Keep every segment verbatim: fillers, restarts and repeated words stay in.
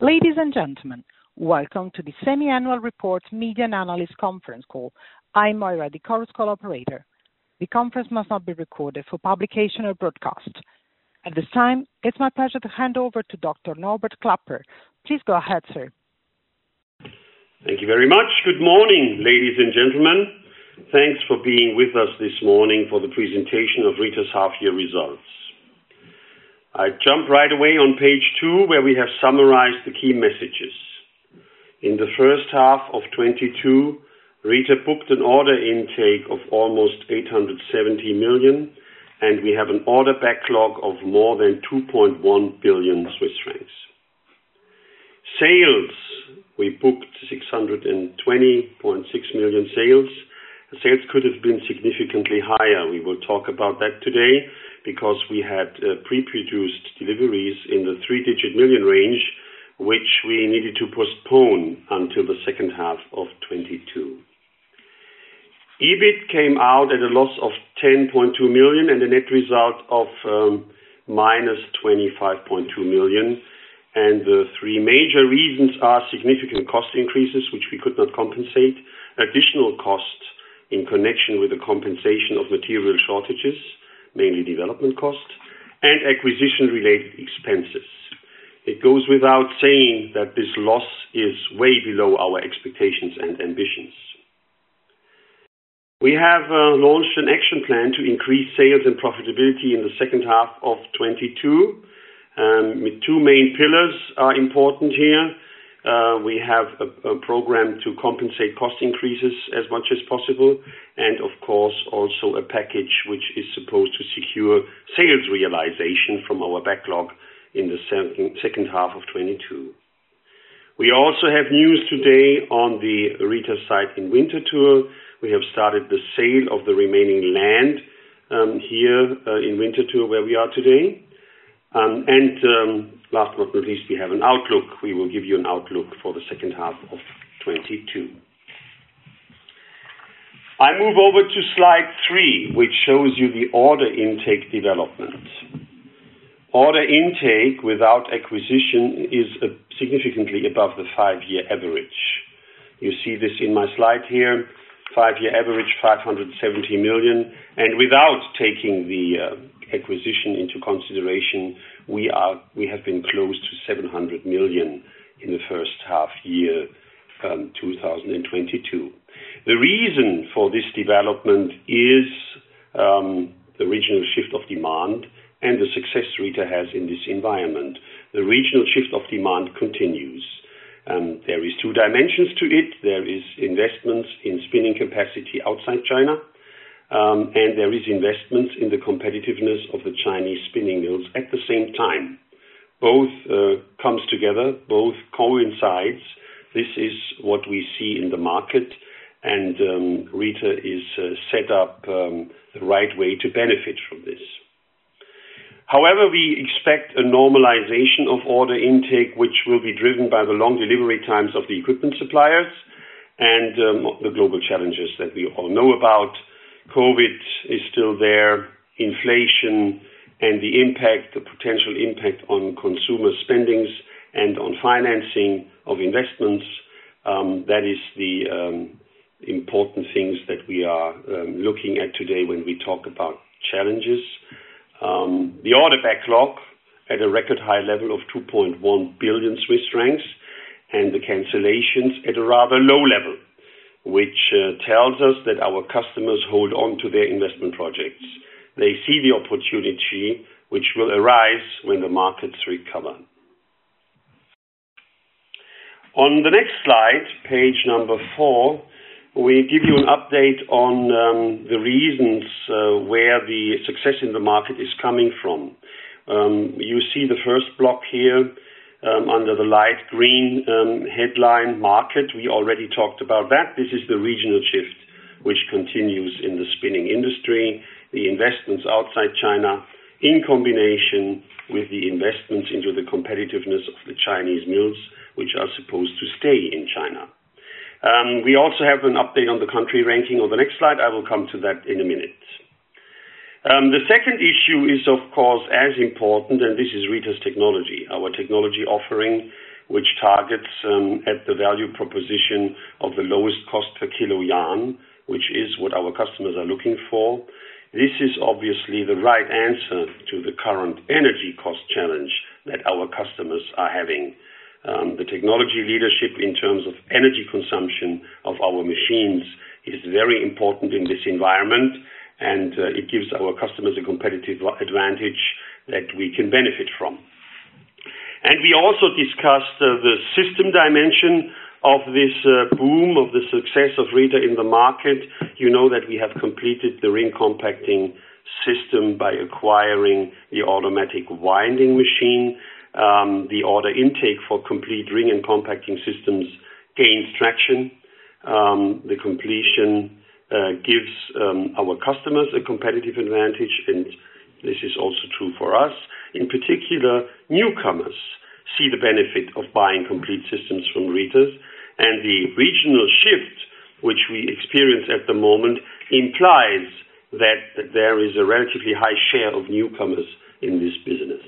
Ladies and gentlemen, welcome to the semi-annual report media and analyst conference call. I'm Moira, the Chorus Call operator. The conference must not be recorded for publication or broadcast. At this time, it's my pleasure to hand over to Doctor Norbert Klapper. Please go ahead, sir. Thank you very much. Good morning, ladies and gentlemen. Thanks for being with us this morning for the presentation of Rieter's half-year results. I jump right away on page two, where we have summarized the key messages. In the first half of twenty-two, Rieter booked an order intake of almost eight hundred seventy million, and we have an order backlog of more than two point one billion Swiss francs. Sales, we booked six hundred twenty point six million sales. The sales could have been significantly higher. We will talk about that today, because we had uh, pre-produced deliveries in the three-digit million range, which we needed to postpone until the second half of twenty-two. E B I T came out at a loss of ten point two million and a net result of um, minus twenty-five point two million. And the three major reasons are significant cost increases, which we could not compensate, additional costs in connection with the compensation of material shortages, mainly development cost, and acquisition-related expenses. It goes without saying that this loss is way below our expectations and ambitions. We have uh, launched an action plan to increase sales and profitability in the second half of twenty-two. Um, two main pillars are important here. Uh, we have a, a program to compensate cost increases as much as possible, and of course also a package which is supposed to secure sales realization from our backlog in the second, second half of twenty-two. We also have news today on the Rieter site in Winterthur. We have started the sale of the remaining land um, here uh, in Winterthur, where we are today. Um, and um, last but not least, we have an outlook. We will give you an outlook for the second half of twenty-two. I move over to slide three, which shows you the order intake development. Order intake without acquisition is uh, significantly above the five-year average. You see this in my slide here. Five-year average, five hundred seventy million, and without taking the uh, acquisition into consideration, we are we have been close to seven hundred million in the first half year um, two thousand twenty-two. The reason for this development is um, the regional shift of demand and the success Rieter has in this environment. The regional shift of demand continues. Um, there is two dimensions to it. There is investments in spinning capacity outside China, um, and there is investments in the competitiveness of the Chinese spinning mills at the same time. Both uh, comes together, both coincides. This is what we see in the market, and um, Rieter is uh, set up um, the right way to benefit from this. However, we expect a normalization of order intake, which will be driven by the long delivery times of the equipment suppliers and um, the global challenges that we all know about. COVID is still there, inflation, and the impact, the potential impact on consumer spendings and on financing of investments. Um, that is the um, important things that we are um, looking at today when we talk about challenges. Um, the order backlog at a record high level of two point one billion Swiss francs, and the cancellations at a rather low level, which uh, tells us that our customers hold on to their investment projects. They see the opportunity which will arise when the markets recover. On the next slide, page number four, we give you an update on um, the reasons uh, where the success in the market is coming from. Um, you see the first block here um, under the light green um, headline market. We already talked about that. This is the regional shift which continues in the spinning industry, the investments outside China in combination with the investments into the competitiveness of the Chinese mills, which are supposed to stay in China. Um, we also have an update on the country ranking on the next slide. I will come to that in a minute. Um, the second issue is, of course, as important, and this is Rieter's technology, our technology offering, which targets um, at the value proposition of the lowest cost per kilo yarn, which is what our customers are looking for. This is obviously the right answer to the current energy cost challenge that our customers are having. Um, the technology leadership in terms of energy consumption of our machines is very important in this environment, and uh, it gives our customers a competitive advantage that we can benefit from. And we also discussed uh, the system dimension of this uh, boom, of the success of Rieter in the market. You know that we have completed the ring compacting system by acquiring the automatic winding machine. Um, the order intake for complete ring and compacting systems gains traction. Um, the completion uh, gives um, our customers a competitive advantage, and this is also true for us. In particular, newcomers see the benefit of buying complete systems from Rieter, and the regional shift which we experience at the moment implies that, that there is a relatively high share of newcomers in this business.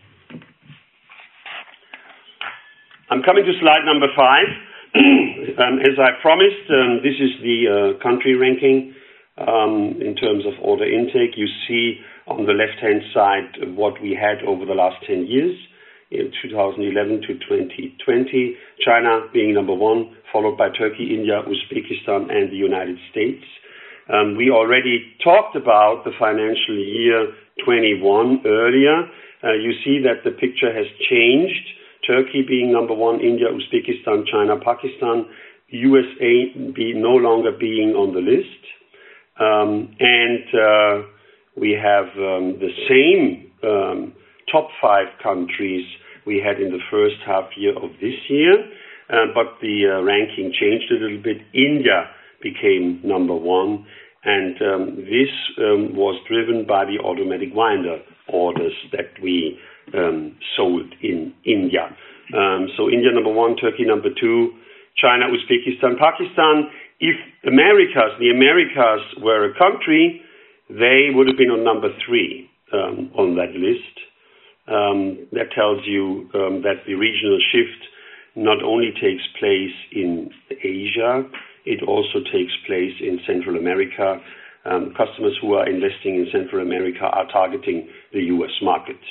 I'm coming to slide number five. um, as I promised, um, this is the uh, country ranking um, in terms of order intake. You see on the left-hand side what we had over the last ten years, in two thousand eleven to twenty twenty, China being number one, followed by Turkey, India, Uzbekistan, and the United States. Um, we already talked about the financial year twenty-one earlier. Uh, you see that the picture has changed. Turkey being number one, India, Uzbekistan, China, Pakistan, U S A be no longer being on the list. Um, and uh, we have um, the same um, top five countries we had in the first half year of this year, uh, but the uh, ranking changed a little bit. India became number one, and um, this um, was driven by the automatic winder orders that we um, sold in India. Um, so India number one, Turkey number two, China, Uzbekistan, Pakistan. If Americas, the Americas were a country, they would have been on number three um, on that list. Um, that tells you um, that the regional shift not only takes place in Asia, it also takes place in Central America. Um, customers who are investing in Central America are targeting the U S market.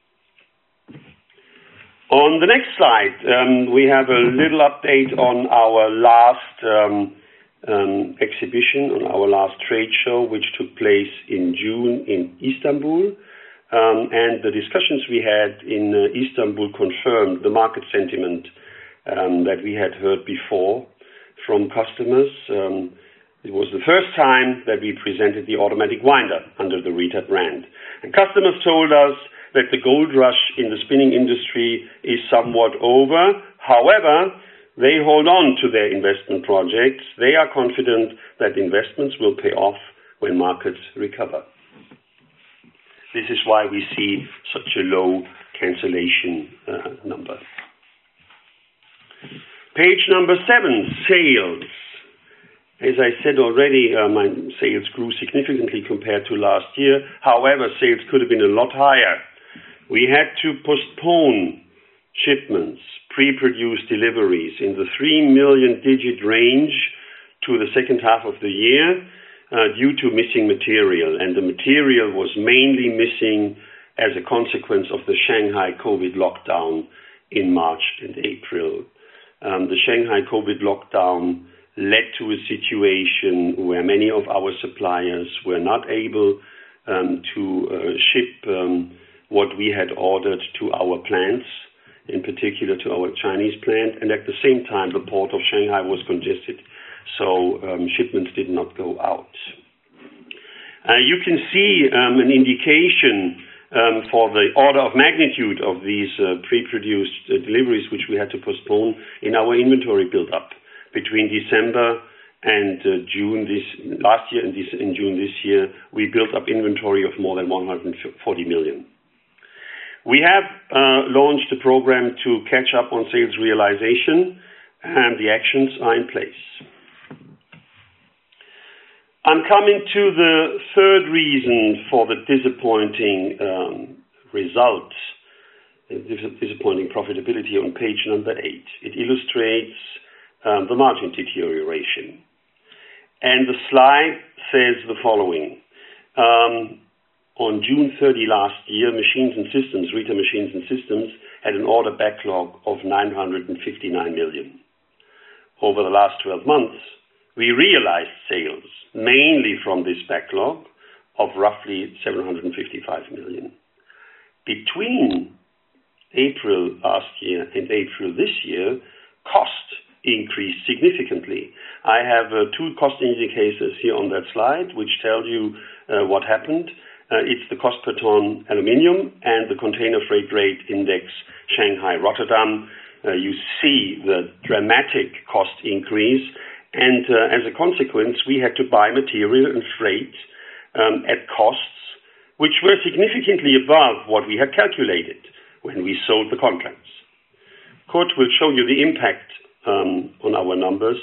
On the next slide, um, we have a little update on our last um, um, exhibition, on our last trade show, which took place in June in Istanbul. Um, and the discussions we had in uh, Istanbul confirmed the market sentiment um, that we had heard before from customers. Um, it was the first time that we presented the automatic winder under the Rieter brand. And customers told us that the gold rush in the spinning industry is somewhat over. However, they hold on to their investment projects. They are confident that investments will pay off when markets recover. This is why we see such a low cancellation uh, number. Page number seven, sales. As I said already, uh, my sales grew significantly compared to last year. However, sales could have been a lot higher. We had to postpone shipments, pre-produced deliveries in the three million digit range to the second half of the year uh, due to missing material. And the material was mainly missing as a consequence of the Shanghai COVID lockdown in March and April. Um, the Shanghai COVID lockdown led to a situation where many of our suppliers were not able um, to uh, ship um, what we had ordered to our plants, in particular to our Chinese plant, and at the same time the port of Shanghai was congested, so um, shipments did not go out. Uh, you can see um, an indication um, for the order of magnitude of these uh, pre-produced uh, deliveries which we had to postpone in our inventory build-up. Between December and uh, June this last year and this, in June this year, we built up inventory of more than one hundred forty million. We have uh, launched a program to catch up on sales realization, and the actions are in place. I'm coming to the third reason for the disappointing um, results. disappointing profitability on page number eight. It illustrates um, the margin deterioration. And the slide says the following. Um, on June thirtieth last year, Machines and Systems, Rieter Machines and Systems, had an order backlog of nine hundred fifty-nine million. Over the last twelve months, we realized sales, mainly from this backlog, of roughly seven hundred fifty-five million. Between April last year and April this year, cost increased significantly. I have uh, two cost indicators here on that slide, which tell you uh, what happened. Uh, it's the cost per ton aluminium and the container freight rate index Shanghai Rotterdam. Uh, you see the dramatic cost increase, and uh, as a consequence, we had to buy material and freight um, at costs which were significantly above what we had calculated when we sold the contracts. Kurt will show you the impact um, on our numbers,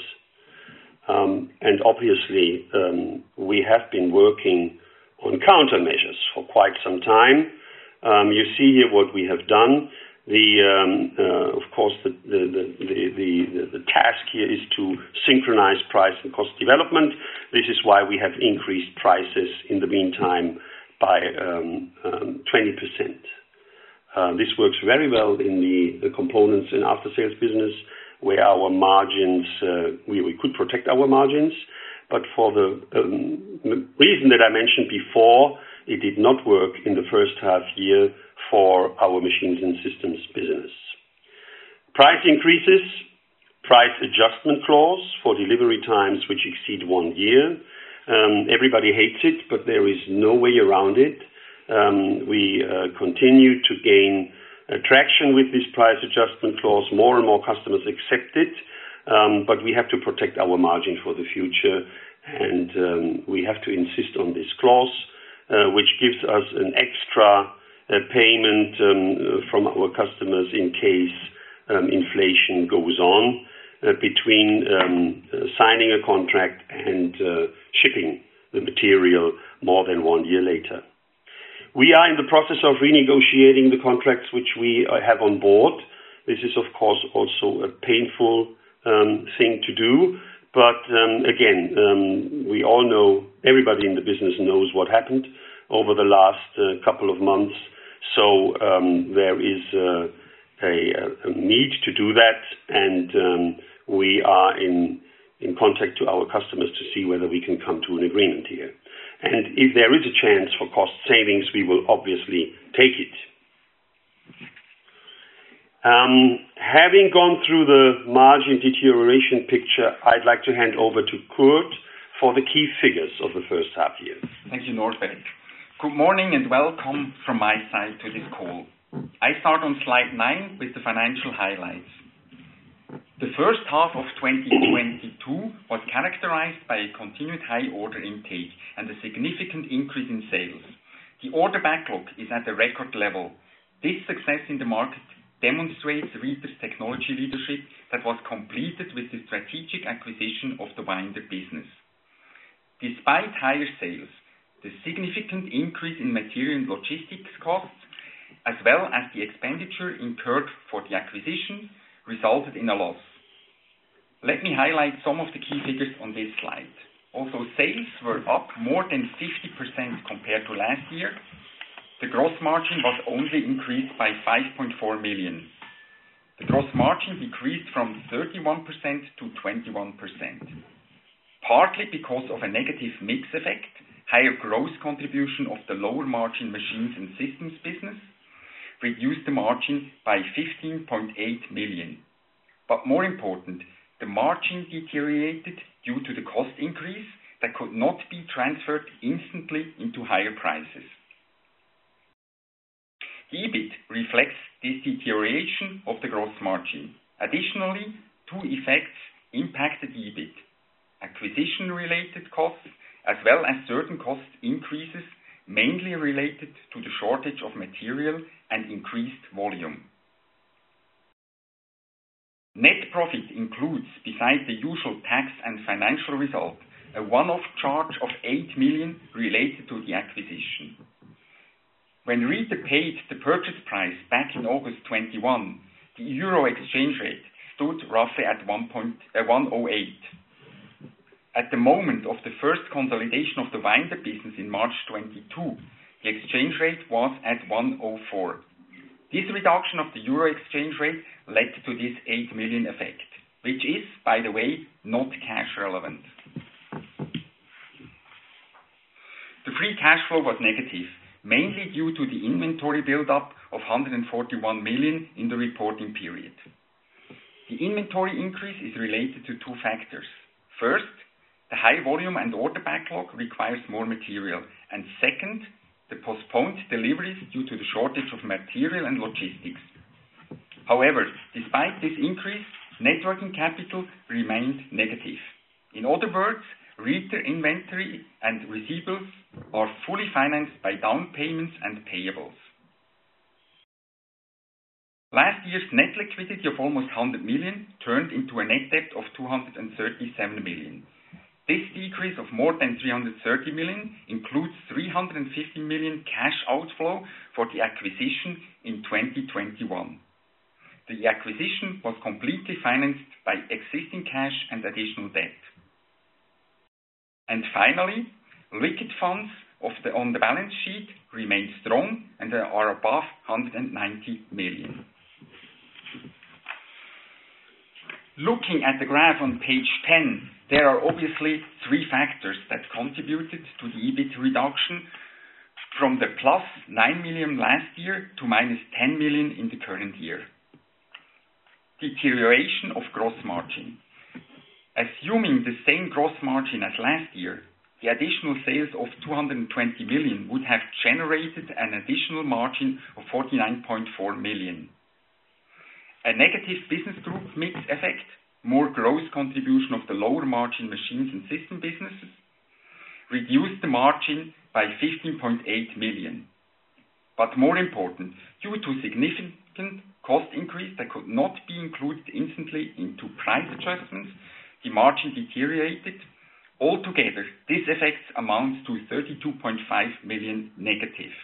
um, and obviously um, we have been working on countermeasures for quite some time. Um, you see here what we have done. The, um, uh, of course, the the, the, the, the the task here is to synchronize price and cost development. This is why we have increased prices in the meantime by um, um, twenty percent. Uh, this works very well in the, the components and after-sales business, where our margins, uh, we, we could protect our margins, but for the um, reason that I mentioned before, it did not work in the first half year for our Machines and Systems business. Price increases, price adjustment clause for delivery times which exceed one year. Um, everybody hates it, but there is no way around it. Um, we uh, continue to gain uh, traction with this price adjustment clause. More and more customers accept it, um, but we have to protect our margin for the future, and um, we have to insist on this clause, uh, which gives us an extra uh, payment um, from our customers in case um, inflation goes on uh, between um, uh, signing a contract and uh, shipping the material more than one year later. We are in the process of renegotiating the contracts which we have on board. This is, of course, also a painful um, thing to do. But um, again, um, we all know, everybody in the business knows what happened over the last uh, couple of months. So um, there is uh, a, a need to do that, and um, we are in, in contact to our customers to see whether we can come to an agreement here. And if there is a chance for cost savings, we will obviously take it. Um, having gone through the margin deterioration picture, I'd like to hand over to Kurt for the key figures of the first half year. Thank you, Norbert. Good morning and welcome from my side to this call. I start on slide nine with the financial highlights. The first half of twenty twenty-two was characterized by a continued high order intake and a significant increase in sales. The order backlog is at a record level. This success in the market demonstrates Rieter's technology leadership that was completed with the strategic acquisition of the winder business. Despite higher sales, the significant increase in material and logistics costs, as well as the expenditure incurred for the acquisition, resulted in a loss. Let me highlight some of the key figures on this slide. Also, sales were up more than fifty percent compared to last year. The gross margin was only increased by five point four million. The gross margin decreased from thirty-one percent to twenty-one percent, partly because of a negative mix effect, higher gross contribution of the lower margin Machines and Systems business, reduced the margin by fifteen point eight million. But more important, the margin deteriorated due to the cost increase that could not be transferred instantly into higher prices. The EBIT reflects this deterioration of the gross margin. Additionally, two effects impacted EBIT: acquisition-related costs, as well as certain cost increases, mainly related to the shortage of material and increased volume. Net profit includes, besides the usual tax and financial result, a one-off charge of eight million related to the acquisition. When Rieter paid the purchase price back in August twenty-one, the euro exchange rate stood roughly at one oh eight. At the moment of the first consolidation of the Winder business in March twenty-two, the exchange rate was at one oh four. This reduction of the euro exchange rate led to this eight million effect, which is, by the way, not cash relevant. The free cash flow was negative, mainly due to the inventory build-up of one hundred forty-one million in the reporting period. The inventory increase is related to two factors. First, the high volume and order backlog requires more material, and second, the postponed deliveries due to the shortage of material and logistics. However, despite this increase, net working capital remained negative. In other words, Rieter inventory and receivables are fully financed by down payments and payables. Last year's net liquidity of almost one hundred million turned into a net debt of two hundred thirty-seven million. This decrease of more than three hundred thirty million includes three hundred fifty million cash outflow for the acquisition in twenty twenty-one. The acquisition was completely financed by existing cash and additional debt. And finally, liquid funds of the, on the balance sheet remain strong and are above one hundred ninety million. Looking at the graph on page ten, there are obviously three factors that contributed to the E B I T reduction from the plus nine million last year to minus ten million in the current year. Deterioration of gross margin. Assuming the same gross margin as last year, the additional sales of two hundred twenty million would have generated an additional margin of forty-nine point four million. A negative business group mix effect, more gross contribution of the lower margin machines and system businesses, reduced the margin by fifteen point eight million. But more important, due to significant cost increase that could not be included instantly into price adjustments, the margin deteriorated. Altogether, this effect amounts to thirty-two point five million negative.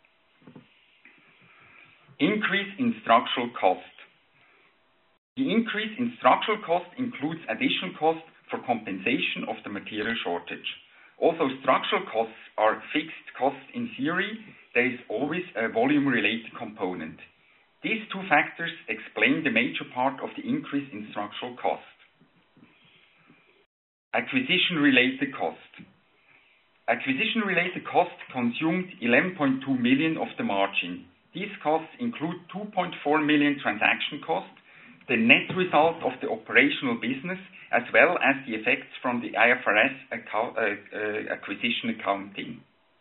Increase in structural cost. The increase in structural cost includes additional costs for compensation of the material shortage. Also, structural costs are fixed costs in theory. There is always a volume-related component. These two factors explain the major part of the increase in structural cost. Acquisition-related cost. Acquisition-related cost consumed eleven point two million of the margin. These costs include two point four million transaction costs, the net result of the operational business, as well as the effects from the I F R S account, uh, uh, acquisition accounting.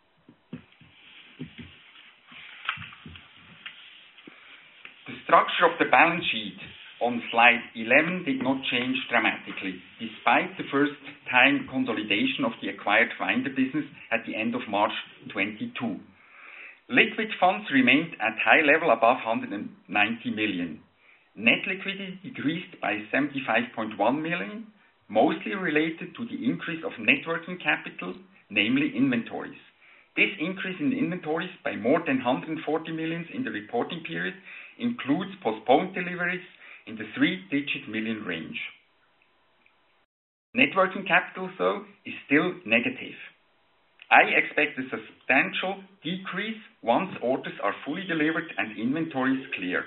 The structure of the balance sheet on slide eleven did not change dramatically, despite the first-time consolidation of the acquired Winder business at the end of March twenty-two. Liquid funds remained at high level above one hundred ninety million. Net liquidity decreased by seventy-five point one million, mostly related to the increase of net working capital, namely inventories. This increase in inventories by more than one hundred forty million in the reporting period includes postponed deliveries in the three-digit million range. Net working capital, though, is still negative. I expect a substantial decrease once orders are fully delivered and inventories cleared.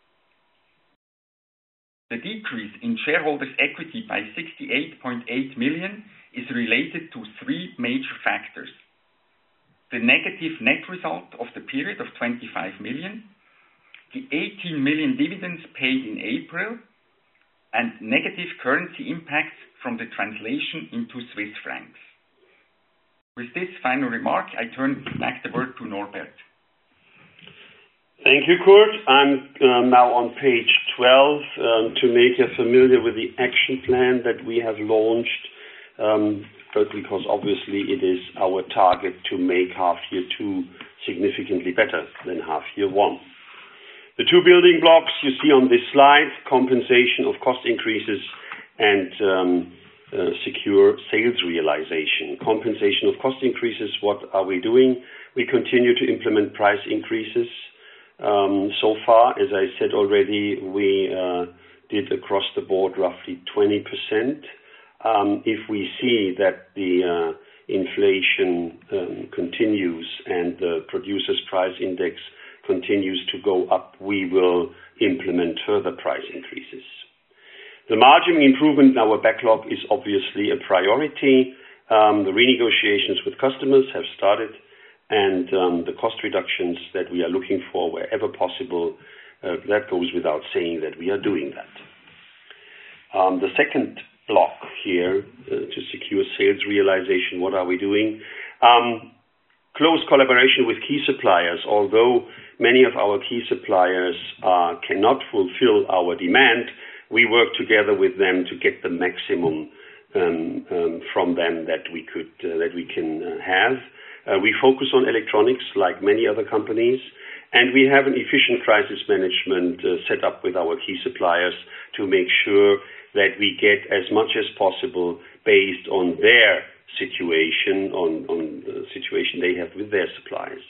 The decrease in shareholders' equity by sixty-eight point eight million is related to three major factors. The negative net result of the period of twenty-five million, the eighteen million dividends paid in April, and negative currency impacts from the translation into Swiss francs. With this final remark, I turn back the word to Norbert. Thank you, Kurt. I'm uh, now on page twelve um, to make you familiar with the action plan that we have launched, um, but because obviously it is our target to make half year two significantly better than half year one. The two building blocks you see on this slide, compensation of cost increases and um, uh, secure sales realization. Compensation of cost increases, what are we doing? We continue to implement price increases. Um, so far, as I said already, we uh, did across the board roughly twenty percent. Um, if we see that the uh, inflation um, continues and the producer's price index continues to go up, we will implement further price increases. The margin improvement in our backlog is obviously a priority. Um, the renegotiations with customers have started, and um, the cost reductions that we are looking for wherever possible, uh, that goes without saying that we are doing that. Um, the second block here, uh, to secure sales realization, what are we doing? Um, close collaboration with key suppliers. Although many of our key suppliers uh, cannot fulfill our demand, we work together with them to get the maximum um, um, from them that we could uh, that we can uh, have. Uh, we focus on electronics like many other companies, and we have an efficient crisis management uh, set up with our key suppliers to make sure that we get as much as possible based on their situation, on, on the situation they have with their suppliers.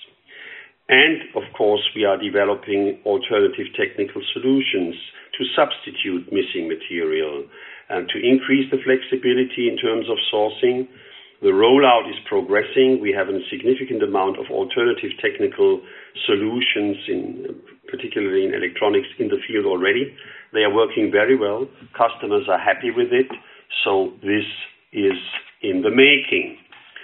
And, of course, we are developing alternative technical solutions to substitute missing material and to increase the flexibility in terms of sourcing. The rollout is progressing. We have a significant amount of alternative technical solutions, in, particularly in electronics, in the field already. They are working very well. Customers are happy with it. So this is in the making.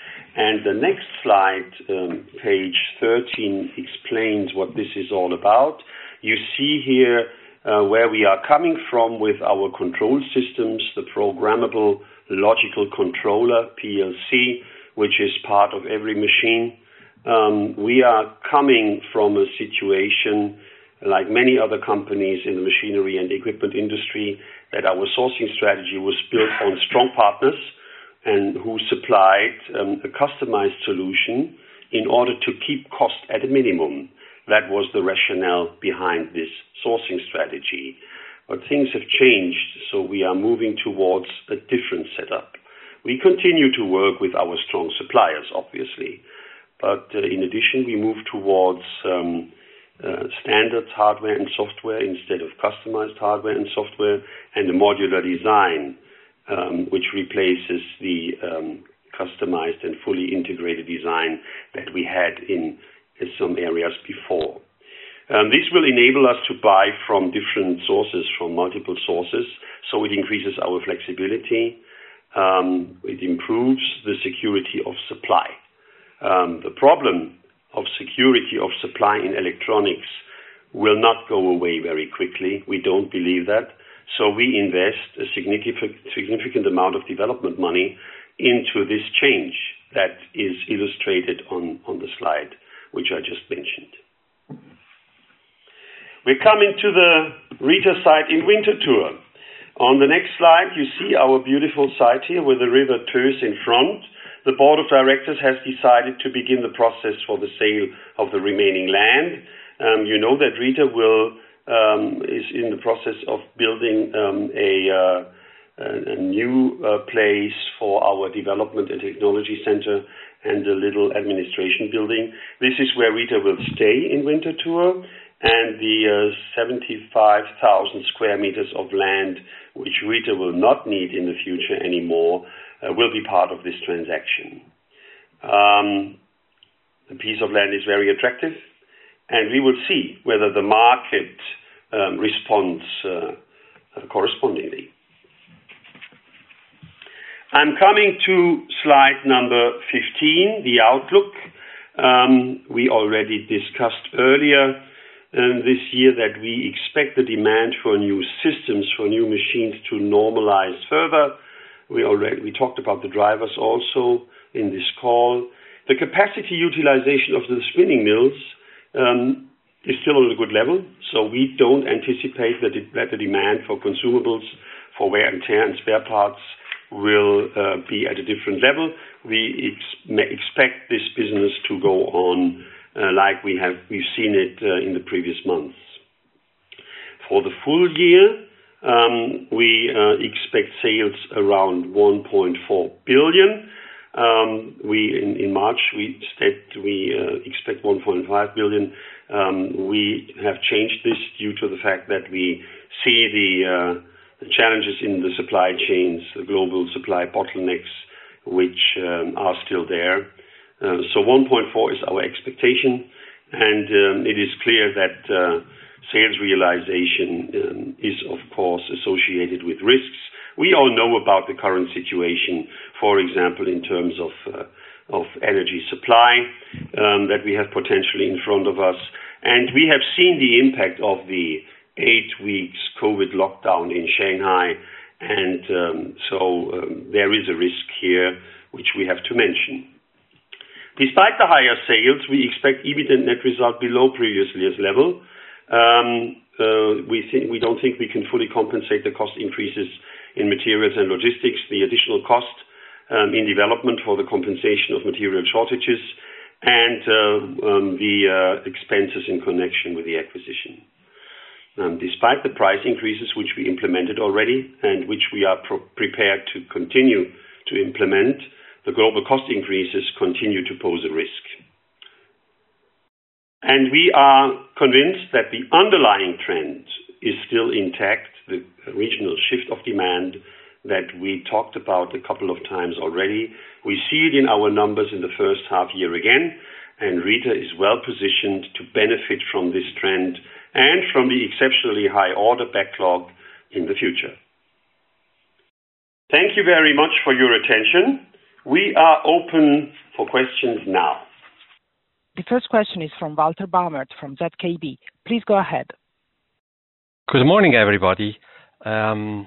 And the next slide, um, page thirteen, explains what this is all about. You see here uh, where we are coming from with our control systems, the programmable logical controller, P L C, which is part of every machine. Um, we are coming from a situation, like many other companies in the machinery and equipment industry, that our sourcing strategy was built on strong partners and who supplied um, a customized solution in order to keep cost at a minimum. That was the rationale behind this sourcing strategy. But things have changed, so we are moving towards a different setup. We continue to work with our strong suppliers, obviously, but uh, in addition, we move towards um, uh, standard hardware and software instead of customized hardware and software, and a modular design, um, which replaces the um, customized and fully integrated design that we had in, in some areas before. Um, this will enable us to buy from different sources, from multiple sources, so it increases our flexibility. Um, it improves the security of supply. Um, the problem of security of supply in electronics will not go away very quickly. We don't believe that. So we invest a significant, significant amount of development money into this change that is illustrated on, on the slide, which I just mentioned. We're coming to the Rieter site in Winterthur. On the next slide, you see our beautiful site here with the river Töss in front. The board of directors has decided to begin the process for the sale of the remaining land. Um, you know that Rieter will um, is in the process of building um, a, uh, a, a new uh, place for our development and technology center and a little administration building. This is where Rieter will stay in Winterthur. And the uh, seventy-five thousand square meters of land, which Rieter will not need in the future anymore, uh, will be part of this transaction. Um, the piece of land is very attractive, and we will see whether the market um, responds uh, uh, correspondingly. I'm coming to slide number fifteen, the outlook. Um, we already discussed earlier Um, this year that we expect the demand for new systems, for new machines to normalize further. We already we talked about the drivers also in this call. The capacity utilization of the spinning mills um, is still at a good level, so we don't anticipate that, it, that the demand for consumables, for wear and tear and spare parts will uh, be at a different level. We ex- expect this business to go on Uh, like we have, we've seen it uh, in the previous months. For the full year, Um, we uh, expect sales around one point four billion. Um, we in, in March we said we uh, expect one point five billion. Um, we have changed this due to the fact that we see the, uh, the challenges in the supply chains, the global supply bottlenecks, which um, are still there. Uh, so one point four is our expectation, and um, it is clear that uh, sales realization um, is, of course, associated with risks. We all know about the current situation, for example, in terms of uh, of energy supply um, that we have potentially in front of us. And we have seen the impact of the eight weeks COVID lockdown in Shanghai. And um, so um, there is a risk here, which we have to mention. Despite the higher sales, we expect E B I T and net result below previous year's level. Um, uh, we think we don't think we can fully compensate the cost increases in materials and logistics, the additional cost um, in development for the compensation of material shortages, and uh, um, the uh, expenses in connection with the acquisition. Um, despite the price increases which we implemented already and which we are pro- prepared to continue to implement, the global cost increases continue to pose a risk. And we are convinced that the underlying trend is still intact, the regional shift of demand that we talked about a couple of times already. We see it in our numbers in the first half year again, and Rieter is well positioned to benefit from this trend and from the exceptionally high order backlog in the future. Thank you very much for your attention. We are open for questions now. The first question is from Walter Baumert from Z K B. Please go ahead. Good morning, everybody. Um,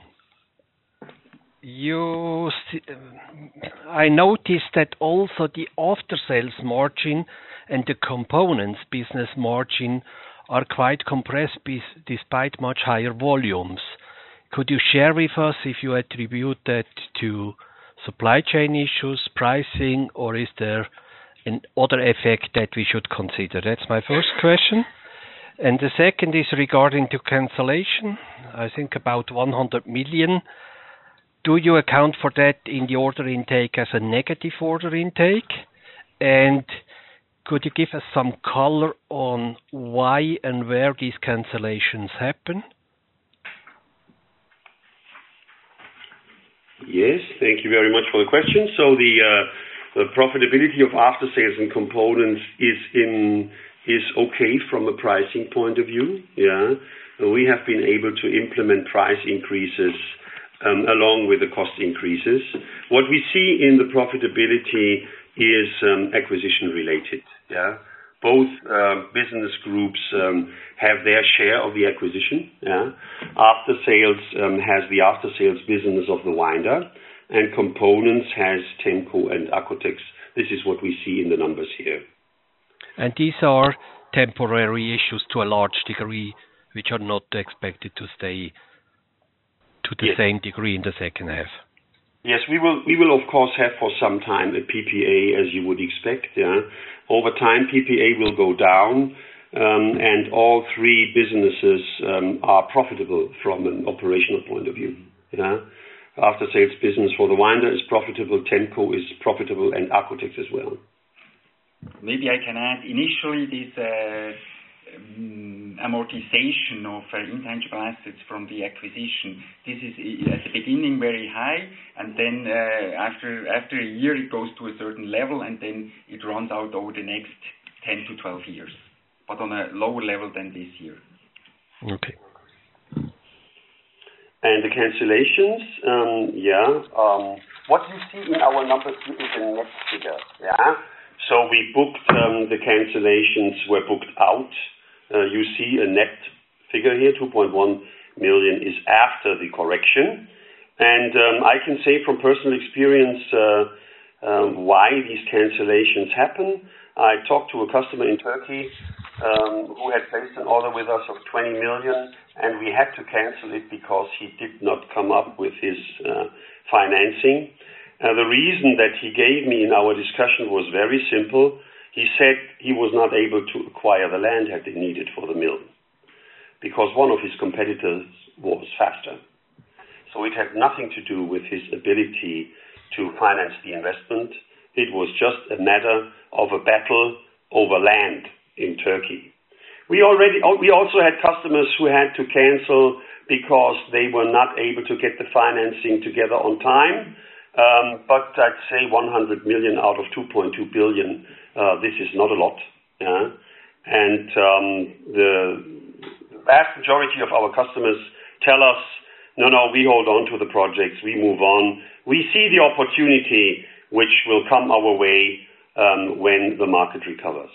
you, I noticed that also the after-sales margin and the components business margin are quite compressed despite much higher volumes. Could you share with us if you attribute that to supply chain issues, pricing, or is there an other effect that we should consider? That's my first question. And the second is regarding to cancellation, I think about one hundred million. Do you account for that in the order intake as a negative order intake? And could you give us some color on why and where these cancellations happen? Yes, thank you very much for the question. So the uh, the profitability of after sales and components is in is okay from a pricing point of view. Yeah, we have been able to implement price increases um, along with the cost increases. What we see in the profitability is um, acquisition related. Yeah, both uh, business groups um, have their share of the acquisition. Yeah, after sales um, has the after sales business of the Winder, and components has Temco and Accotex. This is what we see in the numbers here. And these are temporary issues to a large degree, which are not expected to stay to the yes. same degree in the second half. Yes, we will. We will of course have for some time a P P A, as you would expect. Yeah, over time P P A will go down, um, and all three businesses um, are profitable from an operational point of view. Yeah, after sales business for the Winder is profitable, Temco is profitable, and Accotex as well. Maybe I can add, initially this uh, um, amortization of uh, intangible assets from the acquisition, this is at the beginning very high, and then uh, after after a year it goes to a certain level, and then it runs out over the next ten to twelve years, but on a lower level than this year. Okay. And the cancellations, um, yeah, um, what you see in our numbers here is a net figure, yeah? So we booked, um, the cancellations were booked out. Uh, you see a net figure here, two point one million is after the correction. And um, I can say from personal experience uh, um, why these cancellations happen. I talked to a customer in Turkey um, who had placed an order with us of twenty million, and we had to cancel it because he did not come up with his uh, financing. Uh, the reason that he gave me in our discussion was very simple. He said he was not able to acquire the land that he needed for the mill because one of his competitors was faster. So it had nothing to do with his ability to finance the investment. It was just a matter of a battle over land in Turkey. We already, we also had customers who had to cancel because they were not able to get the financing together on time. Um, but I'd say one hundred million out of two point two billion, uh, this is not a lot. Yeah? And um, the vast majority of our customers tell us, no, no, we hold on to the projects, we move on. We see the opportunity which will come our way um, when the market recovers.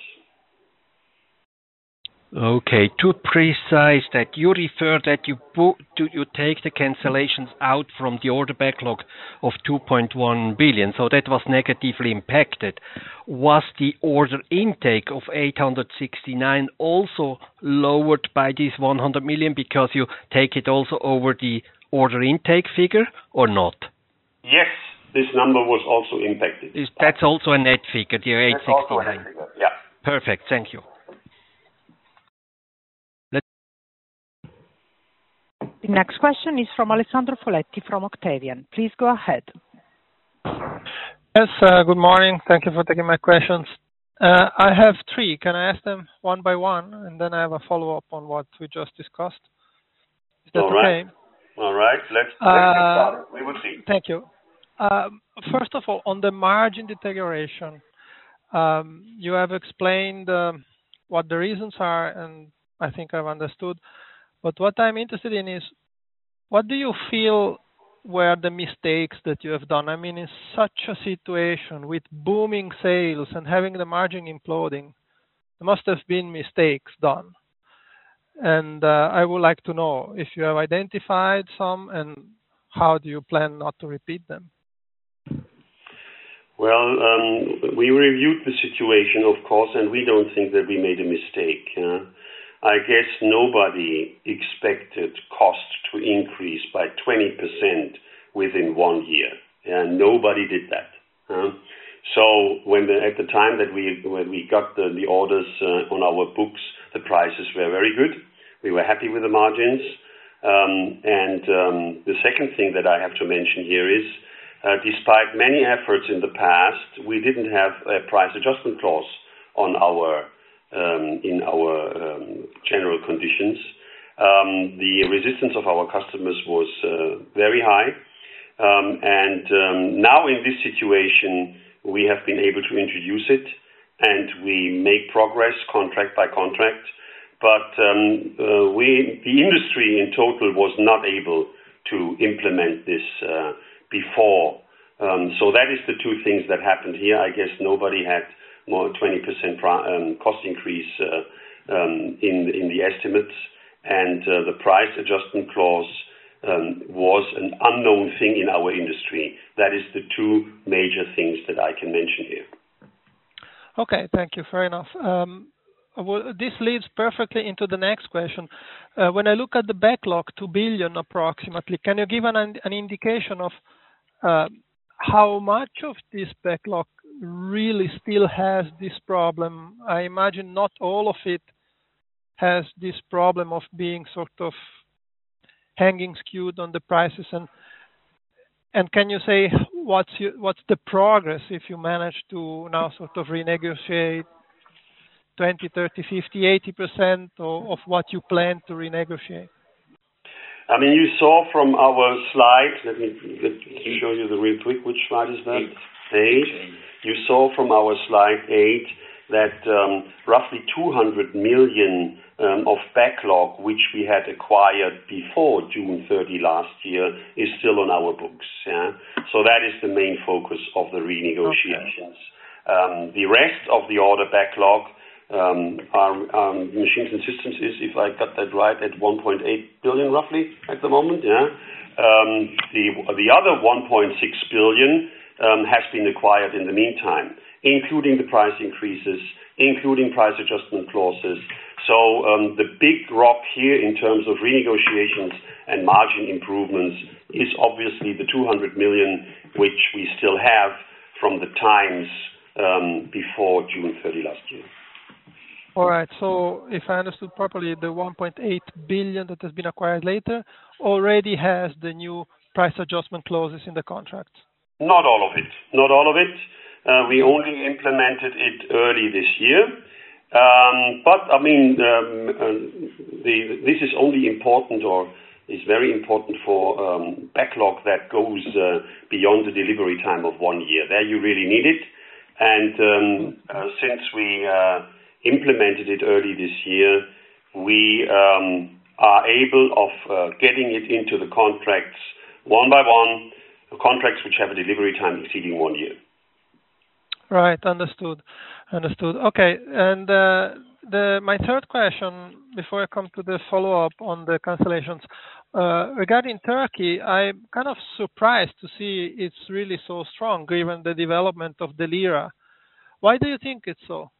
Okay, to precise that, you refer that you bo- to, you take the cancellations out from the order backlog of two point one billion, so that was negatively impacted. Was the order intake of eight hundred sixty-nine also lowered by this one hundred million because you take it also over the order intake figure or not? Yes, this number was also impacted. Is, that's also a net figure, the eight sixty-nine. That's also a net figure, yeah. Perfect, thank you. The next question is from Alessandro Foletti from Octavian. Please go ahead. Yes, uh, good morning. Thank you for taking my questions. Uh, I have three. Can I ask them one by one? And then I have a follow-up on what we just discussed. Is that All right. okay? All right. Let's, let's uh, get started. We will see. Thank you. Um, first of all, on the margin deterioration, um, you have explained um, what the reasons are, and I think I've understood. But what I'm interested in is, what do you feel were the mistakes that you have done? I mean, in such a situation with booming sales and having the margin imploding, there must have been mistakes done. And uh, I would like to know if you have identified some and how do you plan not to repeat them? Well, um, we reviewed the situation, of course, and we don't think that we made a mistake. Uh, I guess nobody expected cost to increase by twenty percent within one year. And nobody did that. Uh, so when the, at the time that we when we got the, the orders uh, on our books, the prices were very good. We were happy with the margins. Um, and um, the second thing that I have to mention here is, uh, despite many efforts in the past, we didn't have a price adjustment clause on our Um, in our um, general conditions. Um, the resistance of our customers was uh, very high. Um, and um, now in this situation, we have been able to introduce it, and we make progress contract by contract. But um, uh, we, the industry in total was not able to implement this uh, before. Um, so that is the two things that happened here. I guess nobody had more twenty percent um, cost increase uh, um, in in the estimates, and uh, the price adjustment clause um, was an unknown thing in our industry. That is the two major things that I can mention here. Okay, thank you. Fair enough. Um, well, this leads perfectly into the next question. Uh, when I look at the backlog, two billion approximately, can you give an an indication of uh, how much of this backlog really still has this problem? I imagine not all of it has this problem of being sort of hanging skewed on the prices. And and can you say what's you, what's the progress if you manage to now sort of renegotiate twenty, thirty, fifty, eighty percent of, of what you plan to renegotiate? I mean, you saw from our slide, let me show you the real quick, which slide is that? Eight. eight. You saw from our slide eight that um, roughly two hundred million um, of backlog, which we had acquired before June thirtieth last year, is still on our books. Yeah? So that is the main focus of the renegotiations. Okay. Um, the rest of the order backlog, Um, our, our machines and systems is, if I got that right, at one point eight billion roughly at the moment. Yeah. Um, the the other one point six billion um, has been acquired in the meantime, including the price increases, including price adjustment clauses. So um, the big rock here in terms of renegotiations and margin improvements is obviously the two hundred million, which we still have from the times um, before June thirtieth last year. All right. So if I understood properly, the one point eight billion that has been acquired later already has the new price adjustment clauses in the contract. Not all of it. Not all of it. Uh, we only implemented it early this year. Um, but I mean, um, uh, the, this is only important, or is very important for um, backlog that goes uh, beyond the delivery time of one year. There you really need it. And um, uh, since we uh, implemented it early this year, we um, are able of uh, getting it into the contracts one by one, contracts which have a delivery time exceeding one year. Right, understood. Understood. Okay, and uh, the my third question, before I come to the follow-up on the cancellations, uh, regarding Turkey, I'm kind of surprised to see it's really so strong given the development of the lira. Why do you think it's so?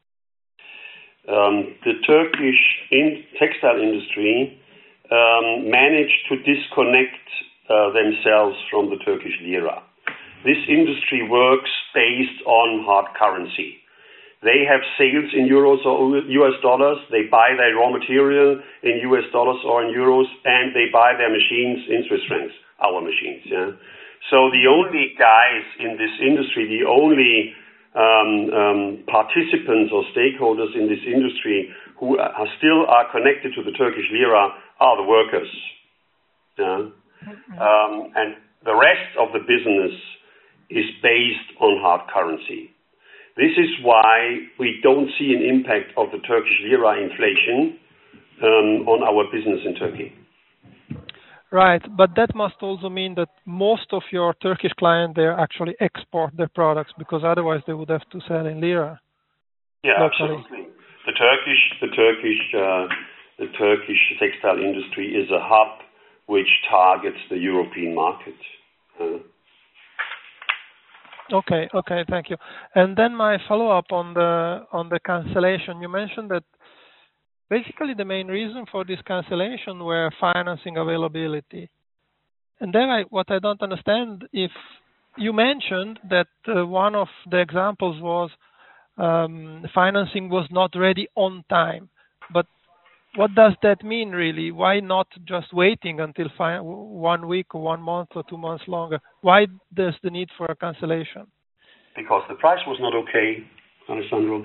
Um, the Turkish in textile industry um, managed to disconnect uh, themselves from the Turkish lira. This industry works based on hard currency. They have sales in euros or U S dollars. They buy their raw material in U S dollars or in euros, and they buy their machines in Swiss francs, our machines. Yeah. So the only guys in this industry, the only um, um, participants or stakeholders in this industry who are still are connected to the Turkish lira are the workers. Yeah. Um, and the rest of the business is based on hard currency. This is why we don't see an impact of the Turkish lira inflation um, on our business in Turkey. Right, but that must also mean that most of your Turkish clients there actually export their products, because otherwise they would have to sell in lira. Yeah, locally. Absolutely. The Turkish, the Turkish, uh, the Turkish textile industry is a hub which targets the European market. Uh, Okay, okay, thank you. And then my follow-up on the on the cancellation. You mentioned that basically the main reason for this cancellation were financing availability. And then I, what I don't understand, if you mentioned that uh, one of the examples was um, financing was not ready on time, but what does that mean really? Why not just waiting until fi- one week or one month or two months longer? Why there's the need for a cancellation? Because the price was not okay, Alessandro.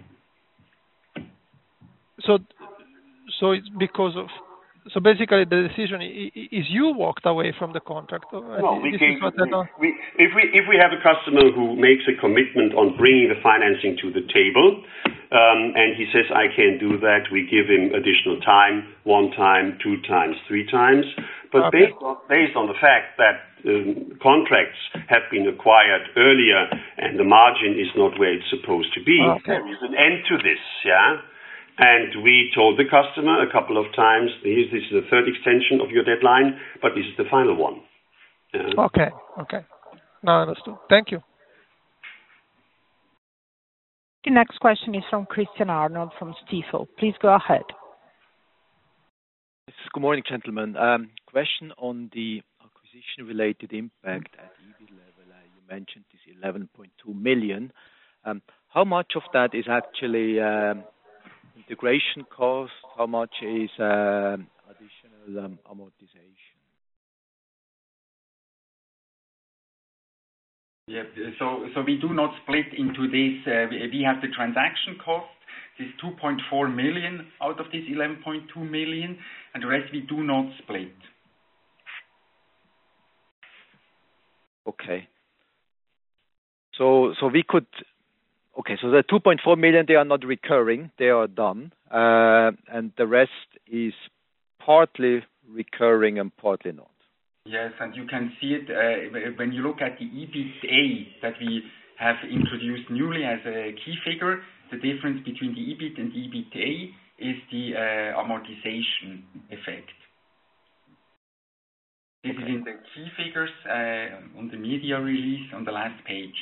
So, so it's because of. So basically, the decision is you walked away from the contract. No, we this gave, is what I don't. We, if we if we have a customer who makes a commitment on bringing the financing to the table, um, and he says I can do that, we give him additional time, one time, two times, three times. But Okay. based on, based on the fact that um, contracts have been acquired earlier and the margin is not where it's supposed to be, Okay. there is an end to this. Yeah. And we told the customer a couple of times, this is the third extension of your deadline, but this is the final one. Yeah. Okay, okay. Now understood. Thank you. The next question is from Christian Arnold from Stifel. Please go ahead. Yes, good morning, gentlemen. Um, question on the acquisition-related impact at E B I T level. Uh, you mentioned this eleven point two million. Um, how much of that is actually um, integration cost? How much is um, additional um, amortization? Yeah. So so we do not split into this. uh, We we have the transaction cost, this two point four million out of this eleven point two million, and the rest we do not split. Okay. So so we could. Okay, so the two point four million, they are not recurring, they are done. Uh, and the rest is partly recurring and partly not. Yes, and you can see it uh, when you look at the EBITDA that we have introduced newly as a key figure. The difference between the E B I T and the EBITDA is the uh, amortization effect. This Okay. is in the key figures uh, on the media release on the last page.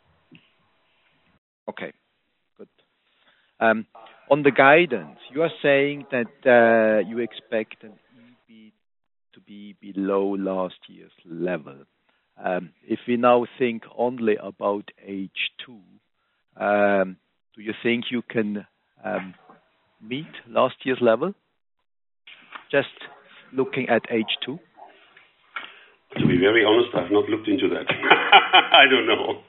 Okay, good. Um, on the guidance, you are saying that uh, you expect an E B I T to be below last year's level. Um, if we now think only about H two, um, do you think you can um, meet last year's level? Just looking at H two. To be very honest, I've not looked into that. I don't know.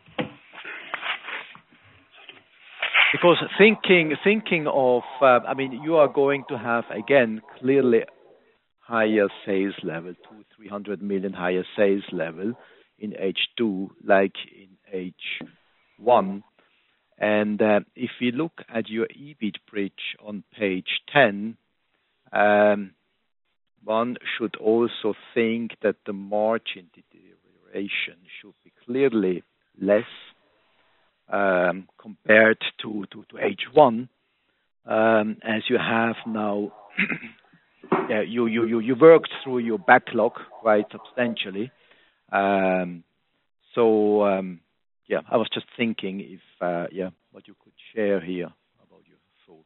Because thinking thinking of, uh, I mean, you are going to have, again, clearly higher sales level, two, three hundred million higher sales level in H two, like in H one. And uh, if we look at your E B I T bridge on page ten, um, one should also think that the margin deterioration should be clearly less um, compared to, to, to H one, um, as you have now, yeah, you, you, you, you worked through your backlog quite substantially. Um, so, um, yeah, I was just thinking if, uh, yeah, what you could share here about your thoughts.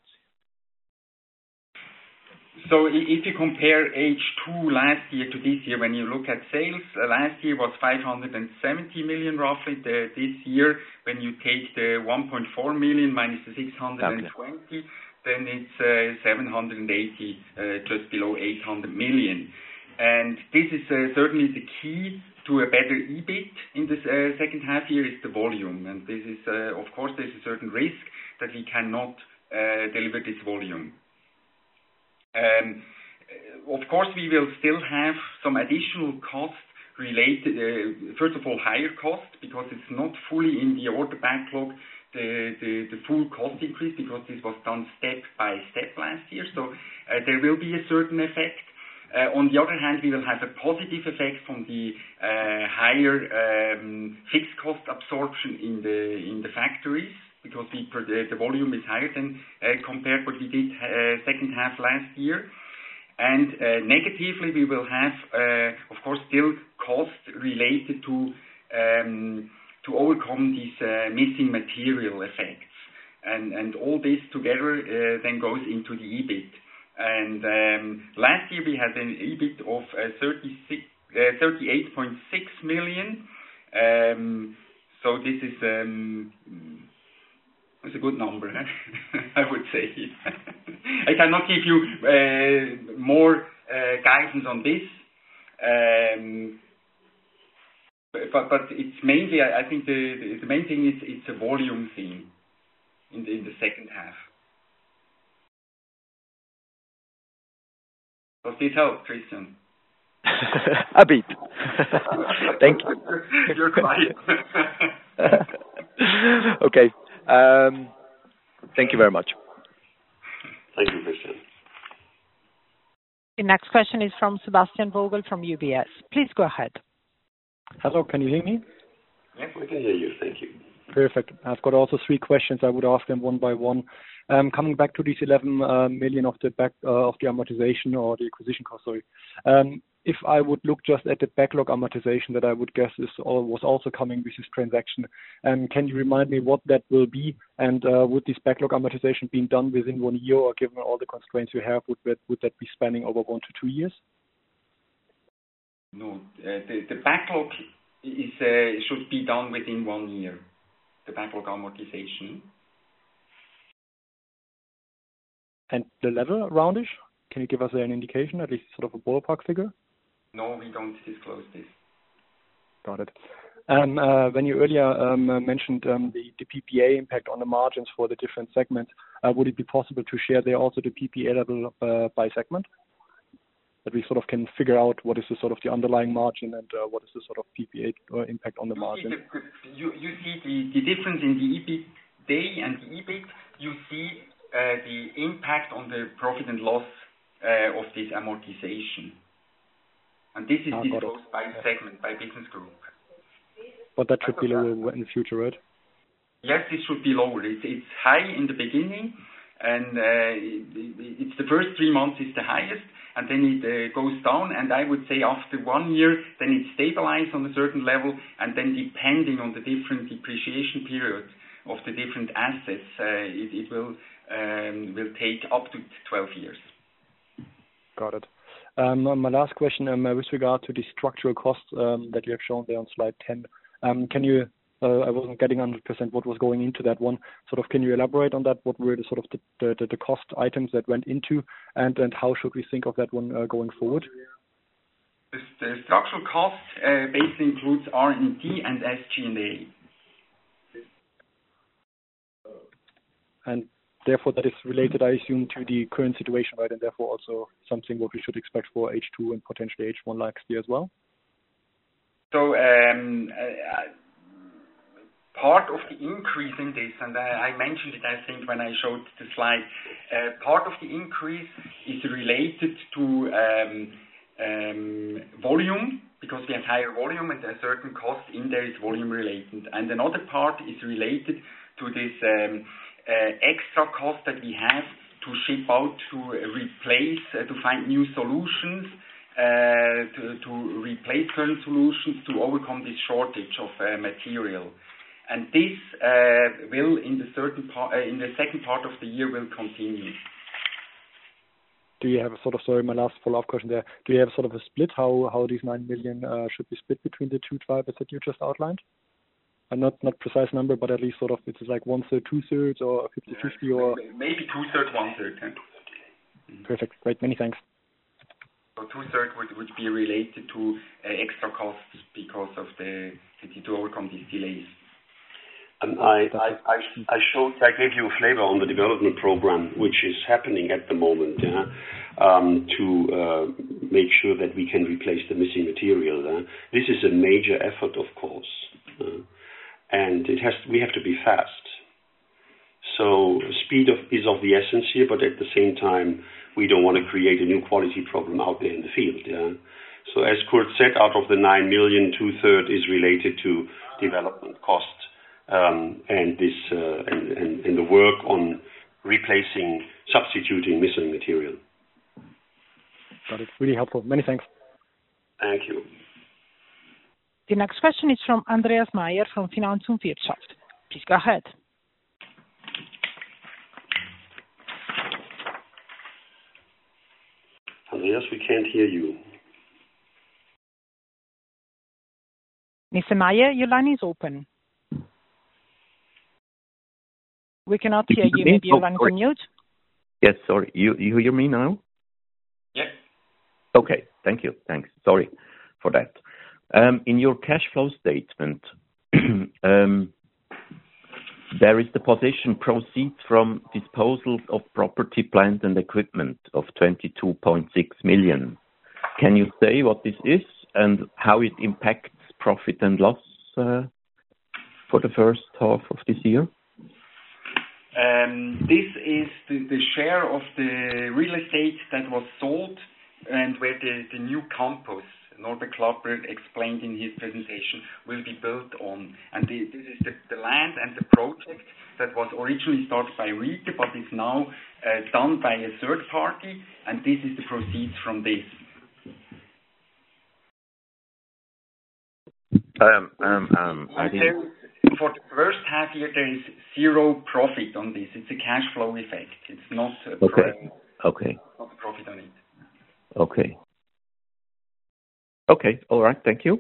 So if you compare H two last year to this year, when you look at sales, uh, last year was five hundred seventy million roughly. The, this year, when you take the one point four million minus the six hundred twenty, okay, then it's uh, seven hundred eighty, uh, just below eight hundred million. And this is uh, certainly the key to a better E B I T in the uh, second half year is the volume. And this is, uh, of course, there's a certain risk that we cannot uh, deliver this volume. Um, of course, we will still have some additional costs related, uh, first of all, higher cost, because it's not fully in the order backlog, the, the, the full cost increase, because this was done step by step last year. So uh, there will be a certain effect. Uh, on the other hand, we will have a positive effect from the uh, higher um, fixed cost absorption in the in the factories, because we, the, the volume is higher than uh, compared what we did uh, second half last year. And uh, negatively, we will have, uh, of course, still costs related to um, to overcome these uh, missing material effects. And, and all this together uh, then goes into the E B I T. And um, last year we had an E B I T of uh, thirty-eight point six million. Um, so this is um, it's a good number, huh? I would say. I cannot give you uh, more uh, guidance on this, um, but but it's mainly, I think the, the the main thing is it's a volume thing in the, in the second half. Does this help, Christian? A bit. Thank you. You're quiet. Okay. Um, thank you very much. Thank you, Christian. The next question is from Sebastian Vogel from U B S. Please go ahead. Hello, can you hear me? Yes, we can hear you. Thank you. Perfect. I've got also three questions. I would ask them one by one. Um, coming back to these eleven uh, million of the back uh, of the amortization or the acquisition cost, sorry. Um, if I would look just at the backlog amortization that I would guess is all, was also coming with this transaction, um, can you remind me what that will be? And uh, would this backlog amortization being done within one year, or given all the constraints you have, would that would that be spanning over one to two years? No, uh, the the backlog is uh, should be done within one year. The backlog amortization. And the level roundish? Can you give us an indication, at least sort of a ballpark figure? No, we don't disclose this. Got it. Um, uh, when you earlier um, uh, mentioned um, the, the P P A impact on the margins for the different segments, uh, would it be possible to share there also the P P A level uh, by segment? That we sort of can figure out what is the sort of the underlying margin and uh, what is the sort of P P A impact on the you margin? See the, you, you see the, the difference in the EBITDA and the E B I T. You see uh, the impact on the profit and loss uh, of this amortization. And this is ah, disclosed by yeah. segment, by business group. But that should be lower in the future, right? Yes, it should be lower. It's, it's high in the beginning, and uh, it, it's the first three months is the highest, and then it uh, goes down, and I would say after one year, then it stabilizes on a certain level, and then depending on the different depreciation periods of the different assets, uh, it, it will um, will take up to twelve years. Got it. Um, my last question um, with regard to the structural costs um, that you have shown there on slide ten. Um, can you Uh, I wasn't getting one hundred percent what was going into that one. Sort of, can you elaborate on that? What were the sort of the, the, the cost items that went into, and, and how should we think of that one uh, going forward? The, the structural cost uh, basically includes R and D and S G and A. And therefore, that is related, I assume, to the current situation, right? And therefore, also something what we should expect for H two and potentially H one next year as well. So um, uh, part of the increase in this, and I, I mentioned it, I think, when I showed the slide, uh, part of the increase is related to um, um, volume, because we have higher volume and a certain cost in there is volume related. And another part is related to this um, uh, extra cost that we have to ship out, to replace, uh, to find new solutions, uh, to, to replace current solutions to overcome this shortage of uh, material. And this uh, will, in the certain part, uh, in the second part of the year, will continue. Do you have a sort of, sorry, my last follow-up question there. Do you have sort of a split how how these nine million uh, should be split between the two drivers that you just outlined? And not not precise number, but at least sort of it's like one third, two thirds, or fifty fifty, or maybe two thirds, one third. Perfect. Great. Many thanks. So two thirds would, would be related to uh, extra costs because of the to overcome these delays. Um, I, I, I, I showed, I gave you a flavor on the development program, which is happening at the moment, yeah, um, to uh, make sure that we can replace the missing material. Uh. This is a major effort, of course, uh, and it has. We have to be fast. So speed of, is of the essence here, but at the same time, we don't want to create a new quality problem out there in the field. Yeah. So as Kurt said, out of the nine million, two thirds is related to development costs. Um, and this uh, and, and, and the work on replacing, substituting missing material. Got it. Really helpful. Many thanks. Thank you. The next question is from Andreas Meyer from Finanz und Wirtschaft. Please go ahead. Andreas, we can't hear you. Mister Meyer, your line is open. We cannot hear you. Maybe your line is on mute. Yes, sorry. You you hear me now? Yes. Okay. Thank you. Thanks. Sorry for that. Um, in your cash flow statement, um, there is the position proceeds from disposal of property, plant, and equipment of twenty-two point six million. Can you say what this is and how it impacts profit and loss uh, for the first half of this year? Um, this is the, the share of the real estate that was sold and where the, the new campus, Norbert Klapper explained in his presentation, will be built on. And the, this is the, the land and the project that was originally started by Rieter, but is now uh, done by a third party, and this is the proceeds from this. Um, um, um, I think... For the first half year, there is zero profit on this. It's a cash flow effect. It's not a okay. Pro- okay. Not a profit on it. Okay. Okay. All right. Thank you.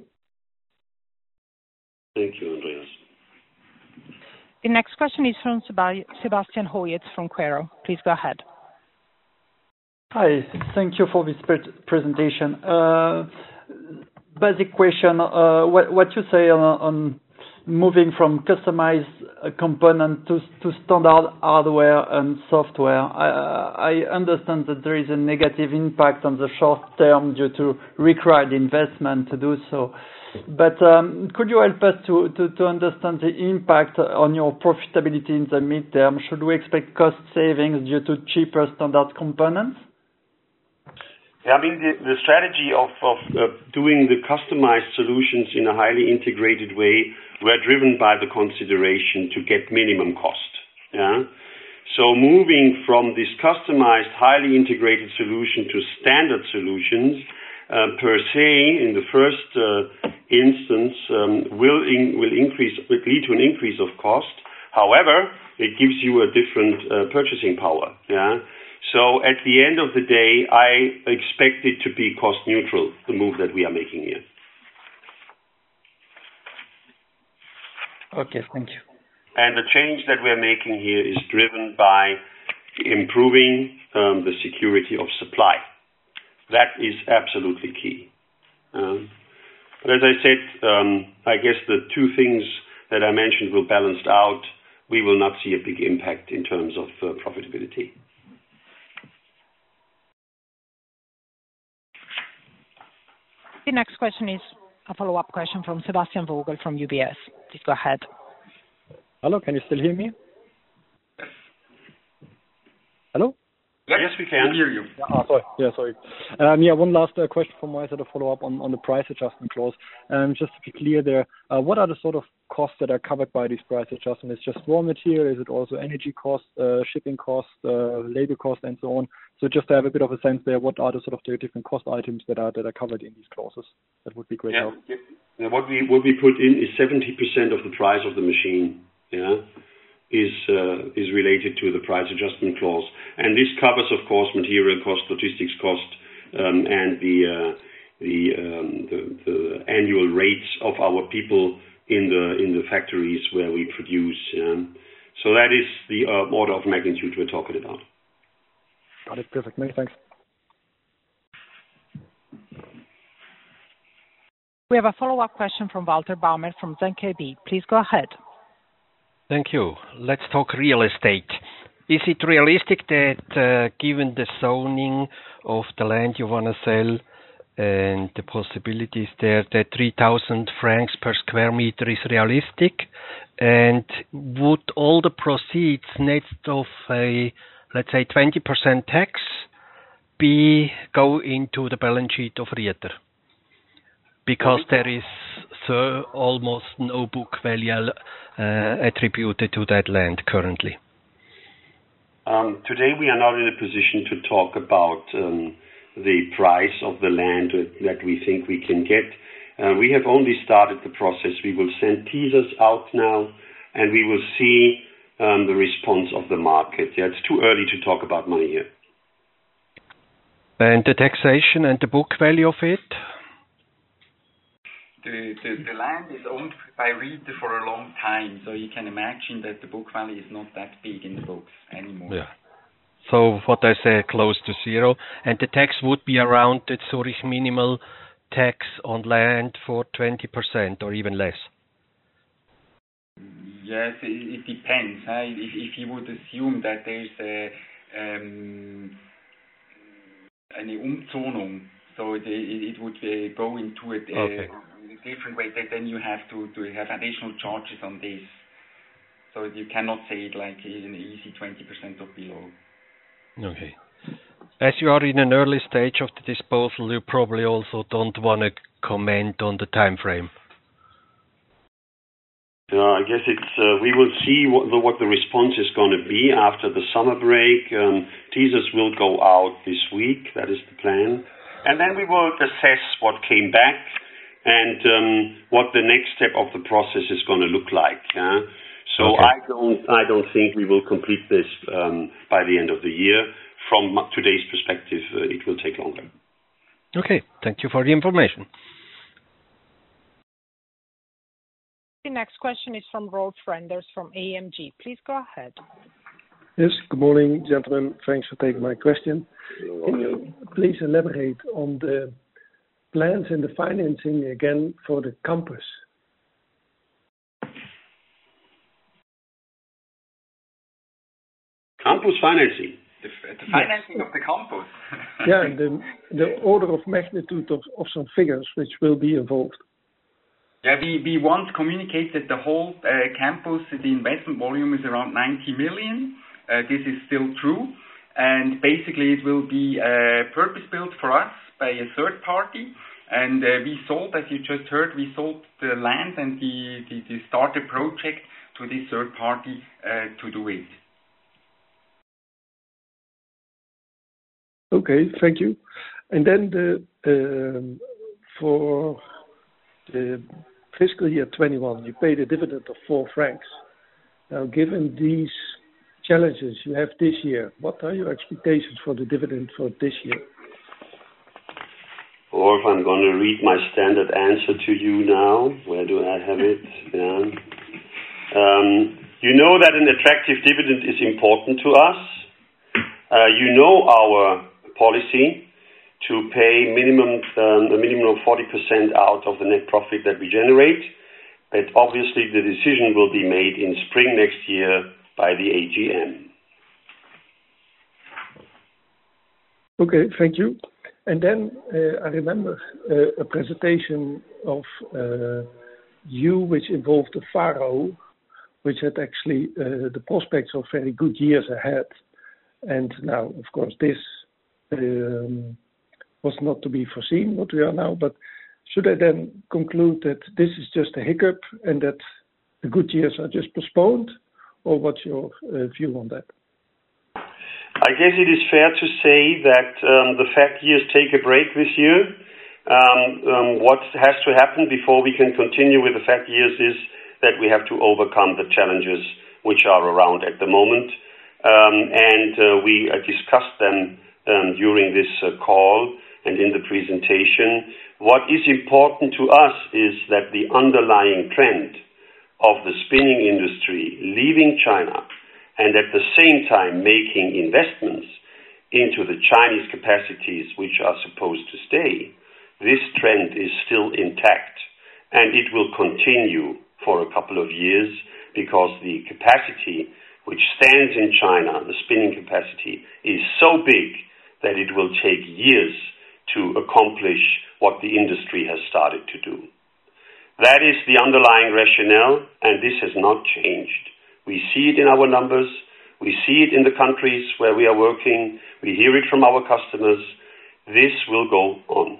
Thank you, Andreas. The next question is from Sebastian Hoyet from Quaero. Please go ahead. Hi. Thank you for this pre- presentation. Uh, basic question: uh, what what you say on, on moving from customized component to, to standard hardware and software? I, I understand that there is a negative impact on the short term due to required investment to do so. But um, could you help us to, to, to understand the impact on your profitability in the midterm? Should we expect cost savings due to cheaper standard components? Yeah, I mean, the, the strategy of, of uh, doing the customized solutions in a highly integrated way were driven by the consideration to get minimum cost. Yeah. So moving from this customized, highly integrated solution to standard solutions, uh, per se, in the first uh, instance, um, will in, will increase, will lead to an increase of cost. However, it gives you a different uh, purchasing power. Yeah. So at the end of the day, I expect it to be cost neutral, the move that we are making here. Okay, thank you. And the change that we're making here is driven by improving um, the security of supply. That is absolutely key. Um, but as I said, um, I guess the two things that I mentioned will balance out. We will not see a big impact in terms of uh, profitability. The next question is a follow-up question from Sebastian Vogel from U B S. Please go ahead. Hello, can you still hear me? Hello? Yes, yes, we can hear you. Yeah, oh, sorry. Yeah, sorry. Um, yeah, one last uh, question from my side, a follow-up on, on the price adjustment clause. Um, just to be clear there, uh, what are the sort of costs that are covered by these price adjustments? Is it just raw material? Is it also energy costs, uh, shipping costs, uh, labor costs, and so on? So just to have a bit of a sense there, what are the sort of the different cost items that are that are covered in these clauses? That would be great. Yeah, yeah. Yeah, what we what we put in is seventy percent of the price of the machine. Yeah. is uh, is related to the price adjustment clause. And this covers, of course, material cost, logistics cost, um, and the uh, the, um, the the annual rates of our people in the in the factories where we produce. Um, so that is the uh, order of magnitude we're talking about. Got it. Perfect. Many thanks. We have a follow-up question from Walter Baumer from Z K B. Please go ahead. Thank you. Let's talk real estate. Is it realistic that, uh, given the zoning of the land you want to sell and the possibilities there, that three thousand francs per square meter is realistic? And would all the proceeds, net of a, let's say, twenty percent tax, be go into the balance sheet of Rieter? Because there is so almost no book value uh, attributed to that land currently. Um, today we are not in a position to talk about um, the price of the land that we think we can get. Uh, we have only started the process. We will send teasers out now, and we will see um, the response of the market. Yeah, it's too early to talk about money here. And the taxation and the book value of it? The, the, the land is owned by Rieter for a long time, so you can imagine that the book value is not that big in the books anymore. Yeah. So what I say, close to zero. And the tax would be around the Zurich minimal tax on land for twenty percent or even less. Yes, it, it depends. Huh? If, if you would assume that there's a, um, eine Umzonung, so it, it, it would uh, go into a, a okay. different way, that then you have to, to have additional charges on this. So you cannot say it like an easy twenty percent or below. Okay. As you are in an early stage of the disposal, you probably also don't want to comment on the time frame. Uh, I guess it's. Uh, we will see what the, what the response is going to be after the summer break. Um, teasers will go out this week. That is the plan, and then we will assess what came back and um, what the next step of the process is going to look like. Yeah? So okay. I don't. I don't think we will complete this um, by the end of the year. From today's perspective, uh, it will take longer. Okay. Thank you for the information. The next question is from Rolf Renders from A M G. Please go ahead. Yes, good morning, gentlemen. Thanks for taking my question. Can you please elaborate on the plans and the financing again for the campus? Campus financing? The, the financing yes. of the campus? Yeah, the, the order of magnitude of, of some figures which will be involved. Yeah, we, we once communicated that the whole uh, campus, the investment volume is around ninety million. Uh, this is still true. And basically it will be uh, purpose-built for us by a third party. And uh, we sold, as you just heard, we sold the land and the, the, the starter project to this third party uh, to do it. Okay, thank you. And then the um, for the fiscal year twenty-one, you paid a dividend of four francs. Now, given these challenges you have this year, what are your expectations for the dividend for this year? Or if I'm going to read my standard answer to you now, where do I have it? Yeah. Um, you know that an attractive dividend is important to us. Uh, you know our policy to pay minimum um, a minimum of forty percent out of the net profit that we generate. But obviously the decision will be made in spring next year by the A G M. Okay, thank you. And then uh, I remember uh, a presentation of uh, you which involved the Faro, which had actually uh, the prospects of very good years ahead. And now, of course, this um, was not to be foreseen, what we are now, but should I then conclude that this is just a hiccup and that the good years are just postponed, or what's your uh, view on that? I guess it is fair to say that um, the fat years take a break this year. Um, um, what has to happen before we can continue with the fat years is that we have to overcome the challenges which are around at the moment. Um, and uh, we uh, discussed them um, during this uh, call and in the presentation. What is important to us is that the underlying trend of the spinning industry leaving China and at the same time making investments into the Chinese capacities which are supposed to stay, this trend is still intact and it will continue for a couple of years because the capacity which stands in China, the spinning capacity, is so big that it will take years to accomplish what the industry has started to do. That is the underlying rationale, and this has not changed. We see it in our numbers, we see it in the countries where we are working, we hear it from our customers. This will go on.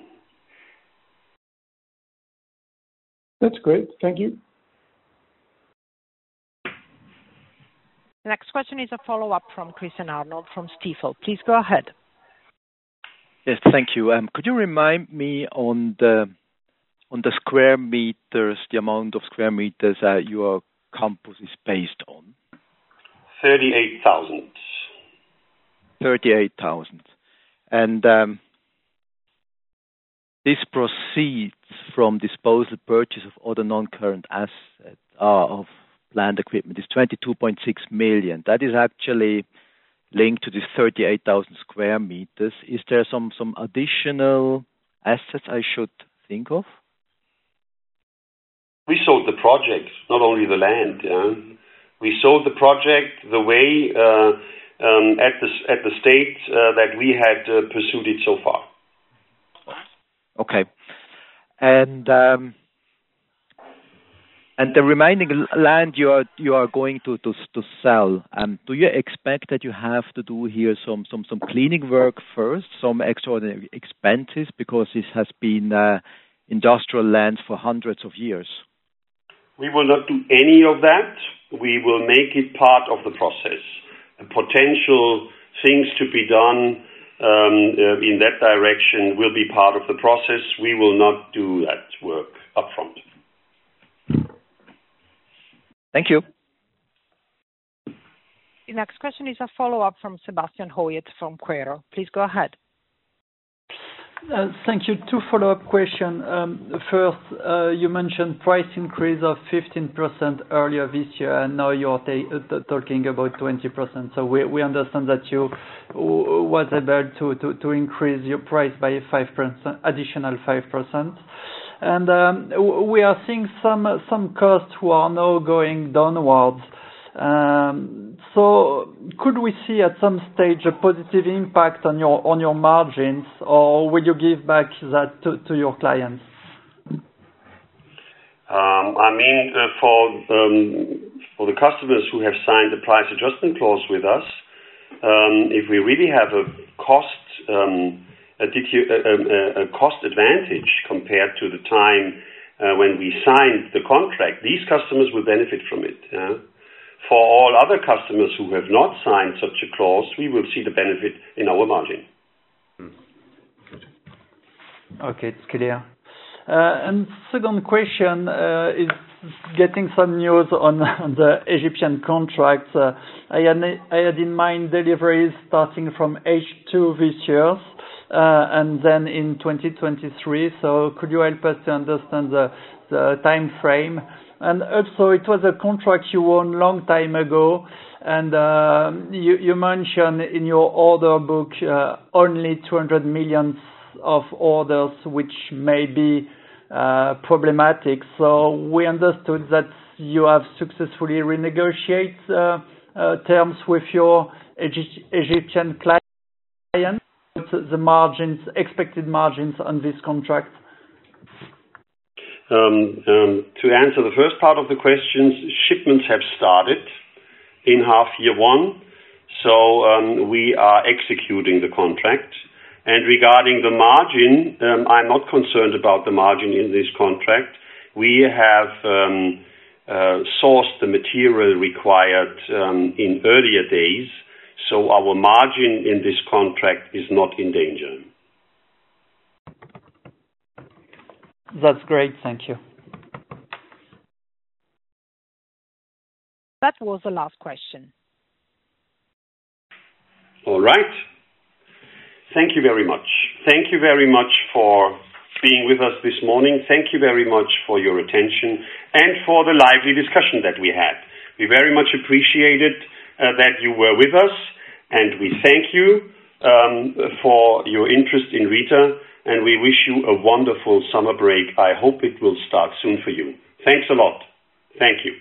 That's great, thank you. The next question is a follow-up from Christian Arnold from Stifel. Please go ahead. Yes, thank you. Um, could you remind me on the on the square meters, the amount of square meters uh, your campus is based on? thirty-eight thousand. thirty-eight thousand. And um, this proceeds from disposal purchase of other non-current assets uh, of plant equipment is twenty-two point six million. That is actually linked to this thirty-eight thousand square meters. Is there some, some additional assets I should think of? We sold the project, not only the land. Yeah? We sold the project the way uh, um, at the at the state uh, that we had uh, pursued it so far. Okay, and um, and the remaining land you are you are going to to, to sell. Um, do you expect that you have to do here some some some cleaning work first, some extraordinary expenses, because this has been uh, industrial land for hundreds of years? We will not do any of that. We will make it part of the process. The potential things to be done um, uh, in that direction will be part of the process. We will not do that work up front. Thank you. The next question is a follow-up from Sebastian Hoyet from Quaero. Please go ahead. Uh, Thank you. Two follow-up questions. Um, first, uh, you mentioned price increase of fifteen percent earlier this year, and now you're ta- uh, talking about twenty percent. So we, we understand that you w- was able to, to, to increase your price by five percent, additional five percent. And um, w- we are seeing some some costs who are now going downwards. Um, so could we see at some stage a positive impact on your on your margins, or will you give back that to, to your clients? Um, I mean, uh, for um, for the customers who have signed the price adjustment clause with us, um, if we really have a cost um, a, a, a cost advantage compared to the time uh, when we signed the contract, these customers will benefit from it. Yeah? For all other customers who have not signed such a clause, we will see the benefit in our margin. Okay, it's clear. Uh, and second question uh, is getting some news on, on the Egyptian contracts. Uh, I, had, I had in mind deliveries starting from H two this year uh, and then in twenty twenty-three. So could you help us to understand the, the time frame And also, it was a contract you won long time ago, and uh, you, you mentioned in your order book uh, only two hundred million of orders, which may be uh, problematic. So we understood that you have successfully renegotiated uh, uh, terms with your Egy- Egyptian client. The margins, expected margins on this contract. Um, um, to answer the first part of the questions, shipments have started in half year one, so um, we are executing the contract. And regarding the margin, um, I'm not concerned about the margin in this contract. We have um, uh, sourced the material required um, in earlier days, so our margin in this contract is not in danger. That's great. Thank you. That was the last question. All right. Thank you very much. Thank you very much for being with us this morning. Thank you very much for your attention and for the lively discussion that we had. We very much appreciated uh, that you were with us, and we thank you um, for your interest in Rieter, and we wish you a wonderful summer break. I hope it will start soon for you. Thanks a lot. Thank you.